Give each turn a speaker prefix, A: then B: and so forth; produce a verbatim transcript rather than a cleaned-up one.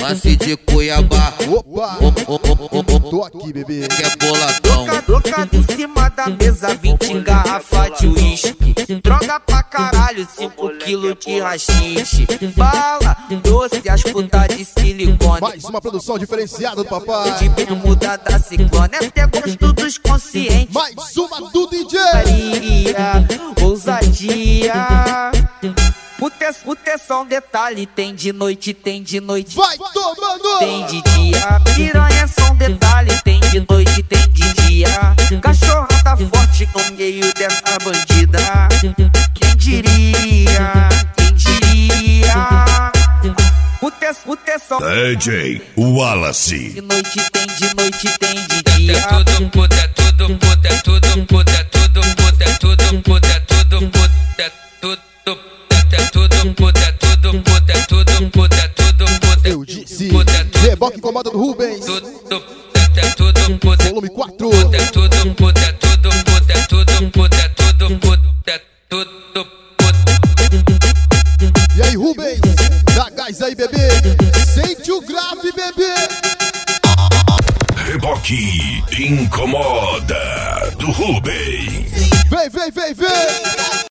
A: lance de Cuiabá.
B: Opa,
A: Oh, oh, oh, oh, oh,
B: tô aqui, bebê.
A: que é boladão.
C: Trocado em cima da mesa, vinte garrafas de uísque. Droga pra caralho, cinco quilos de rachixe. Bala, doce, as putas de silicone.
B: Mais uma produção diferenciada do papai.
C: De bermuda da ciclone, até gosto dos conscientes.
B: Mais uma do D J.
C: Maria, ousadia. Puta é só um detalhe, tem de noite, tem de noite.
B: Vai tomando.
C: Tem de dia, piranha é só um detalhe, tem de noite, tem de dia. Cachorra tá forte no meio dessa bandida. Quem diria, quem diria. Puta é só
D: D J Wallace.
C: de noite, tem de noite, tem de dia.
E: É tudo puta, é tudo puta, é tudo puta, é tudo puta, é tudo puta, é tudo puta, é tudo é tudo puta, é tudo puta, é tudo puta, é tudo puta.
B: Eu disse,
E: Puta, é tudo
B: reboque comando do Rubens.
E: tudo é tudo puta,
B: Volume quatro.
E: é tudo puta, é tudo puta, é tudo puta, é tudo puta, é tudo puta.
B: E aí, Rubens, dá gás aí, bebê. Sente o grave, bebê.
D: Reboque incomoda do Rubens.
B: Vem, vem, vem, vem.